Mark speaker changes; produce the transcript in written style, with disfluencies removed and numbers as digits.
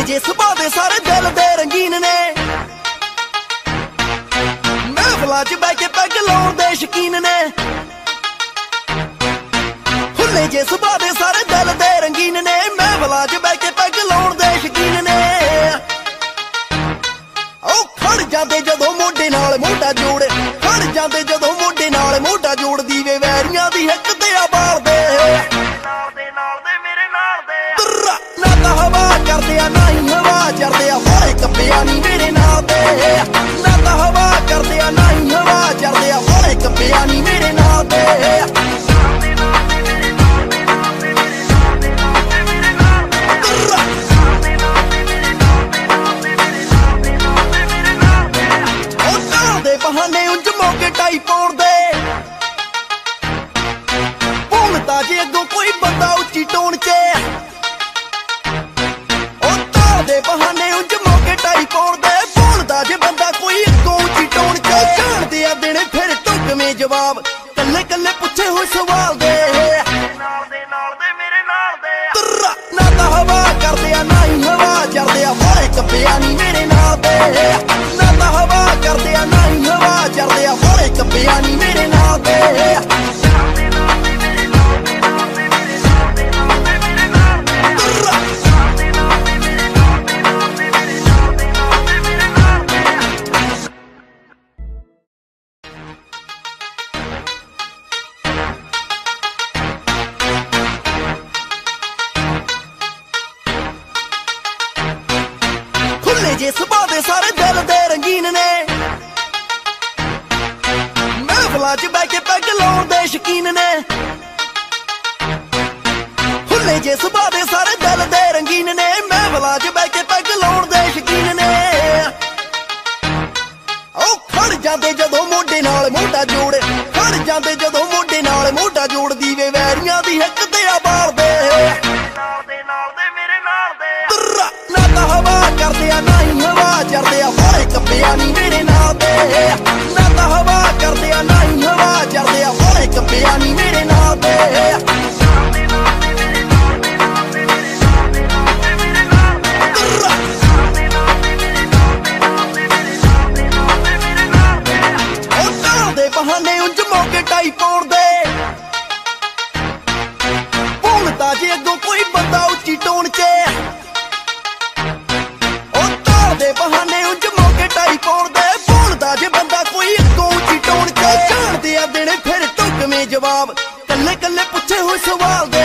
Speaker 1: ਜੇ ਸੁਭਾਅ ਦੇ ਸਾਰੇ ਦਿਲ ਦੇ ਰੰਗੀਨ ਨੇ, ਮਹਿਫਲਾਂ 'ਚ ਬਹਿ ਕੇ ਪੈਗ ਲਾਉਣ ਦੇ ਸ਼ੌਕੀਨ ਨੇ। ਖੁੱਲੇ ਜੇ ਸੁਭਾਅ ਦੇ ਸਾਰੇ ਦਿਲ ਦੇ ਰੰਗੀਨ ਨੇ, ਮਹਿਫਲਾਂ 'ਚ ਬਹਿ ਕੇ ਪੈਗ ਲਾਉਣ ਦੇ ਸ਼ੌਕੀਨ ਨੇ। ਉਹ ਖੜ ਜਾਂਦੇ ਜਦੋਂ ਮੋਢੇ ਨਾਲ ਮੋਢਾ ਜੋੜ, ਖੜ ਜਾਂਦੇ ਜਦੋਂ ਮੋਢੇ ਨਾਲ ਮੋਢਾ ਜੋੜ, ਦੀਵੇ ਵੈਰੀਆਂ ਦੀ ਹਿੱਕ ਤੇ ਆ ਬਾਲਦੇ। ਨਾ ਤਾਂ ਹਵਾ ਕਰਦੇ ਆ ਨਾ ਹੀ ਹਵਾ ਚੜਦੇ ਆ, ਬਾਹਲੇ ਕੱਪਿਆ ਨੀ ਮੇਰੇ ਨਾਲ ਦੇ। ਨਾ ਤਾਂ ਹਵਾ ਕਰਦੇ ਆ ਨਾ ਹੀ ਹਵਾ ਚੜਦੇ ਆ, ਬਾਹਲੇ ਕੱਪਿਆ ਨੀ ਮੇਰੇ ਨਾਲ ਦੇ। ਬਹਾਨੇ ਉਂਝ ਮੌਕੇ ਟਾਈ ਪਾਉਣ ਦੇ, ਭੁੱਲਦਾ ਜੇ ਅੱਗੋਂ ਕੋਈ ਬੰਦਾ ਉੱਚੀ ਟੋਨ 'ਚ। ਉਹ ਤਾਲ ਦੇ ਬਹਾਨੇ ਉਂਝ ਮੌਕੇ ਟਾਈ ਪਾਉਣ ਦੇ, ਭੁੱਲਦਾ ਜੇ ਬੰਦਾ ਕੋਈ ਅੱਗੋਂ ਉੱਚੀ ਟੋਨ 'ਚ। ਜਾਣਦੇ ਆ ਦੇਣੇ ਫਿਰ ਢੁਕਵੇਂ ਜਵਾਬ, ਕੱਲੇ ਕੱਲੇ ਪੁੱਛੇ ਹੋਏ ਸਵਾਲ ਦੇ। ਨਾ ਤਾਂ ਹਵਾ ਕਰਦੇ ਆ ਨਾ ਹੀ ਹਵਾ ਚੜਦੇ ਆ, ਬਾਹਲੇ ਕੱਪਿਆ ਨੀ ਮੇਰੇ ਨਾਲ ਦੇ। ਨਾ ਤਾਂ ਹਵਾ ਕਰਦੇ ਆ ਨਾ ਹੀ ਹਵਾ ਚੜਦੇ ਆ, ਬਾਹਲੇ ਕੱਪਿਆ ਨੀ ਮੇਰੇ ਨਾਲ ਦੇ। ਖੁੱਲੇ ਜੇ ਸੁਭਾਅ ਦੇ ਸਾਰੇ ਦਿਲ ਦੇ ਰੰਗੀਨ ਨੇ, ਮਹਿਫਲਾਂ 'ਚ ਬਹਿ ਕੇ ਪੈਗ ਲਾਉਣ ਦੇ ਸ਼ੌਕੀਨ ਨੇ। ਖੁੱਲੇ ਜੇ ਸੁਭਾਅ ਦੇ ਸਾਰੇ ਦਿਲ ਦੇ ਰੰਗੀਨ ਨੇ, ਮਹਿਫਲਾਂ 'ਚ ਬਹਿ ਕੇ ਪੈਗ ਲਾਉਣ ਦੇ ਸ਼ੌਕੀਨ ਨੇ। ਉਹ ਖੜ ਜਾਂਦੇ ਜਦੋਂ ਮੋਢੇ ਨਾਲ ਮੋਢਾ ਜੋੜ, ਖੜ ਜਾਂਦੇ ਜਦੋਂ ਮੋਢੇ ਨਾਲ ਮੋਢਾ ਜੋੜ, ਦੀਵੇ ਵੈਰੀਆਂ ਦੀ ਹਿੱਕ ਤੇ ਆ ਬਾਲਦੇ। ਨਾ ਤਾਂ ਹਵਾ ਕਰਦੇ ਆ ਨਾ ਹੀ ਹਵਾ ਚੜਦੇ ਆ, ਬਾਹਲੇ ਕੱਪਿਆ ਨੀ ਮੇਰੇ ਨਾਲ ਦੇ। ਨਾ ਤਾਂ ਹਵਾ ਕਰਦੇ ਆ ਨਾ ਹੀ ਹਵਾ ਚੜਦੇ ਆ, ਬਾਹਲੇ ਕੱਪਿਆ ਨੀ ਮੇਰੇ ਨਾਲ ਦੇ। ਉਹ ਤਾਲ ਦੇ ਬਹਾਨੇ ਉਂਝ ਮੌਕੇ ਟਾਈ ਪਾਉਣ ਦੇ, ਭੁੱਲਦਾ ਜੇ ਅੱਗੋਂ ਕੋਈ ਬੰਦਾ ਉੱਚੀ ਟੋਨ 'ਚ। ਦੇ ਬਹਾਨੇ ਉਂਝ ਮੌਕੇ ਟਾਈ ਪਾਉਣ ਦੇ, ਭੁੱਲਦਾ ਜੇ ਬੰਦਾ ਕੋਈ ਅੱਗੋਂ ਉੱਚੀ ਟੋਨ 'ਚ। ਜਾਣਦੇ ਆ ਦੇਣੇ ਫਿਰ ਢੁਕਵੇਂ ਜਵਾਬ, ਕੱਲੇ ਕੱਲੇ ਪੁੱਛੇ ਹੋਏ ਸਵਾਲ ਦੇ।